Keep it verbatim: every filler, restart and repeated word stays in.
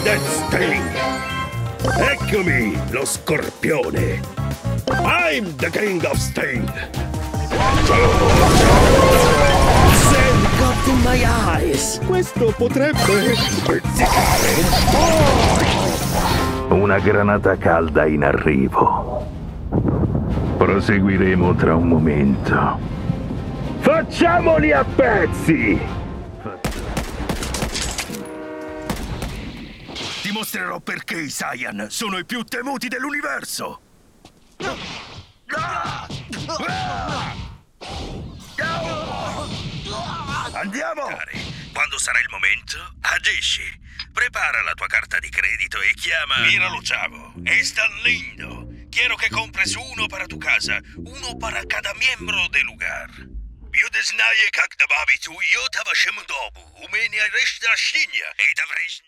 That's Sting! Eccomi, lo scorpione! I'm the King of Sting! Sand got in my eyes! Questo potrebbe spezzicare! Una granata calda in arrivo. Proseguiremo tra un momento. Facciamoli a pezzi! Dimostrerò perché i Saiyan sono i più temuti dell'universo! Andiamo! Quando sarà il momento, agisci. Prepara la tua carta di credito y chiama... Mira lo chavo. Están lindo. Quiero que compres uno para tu casa, uno para cada miembro del lugar. Люди знає, как добавить уюта вашему дому. Умение решить растения. И добрый...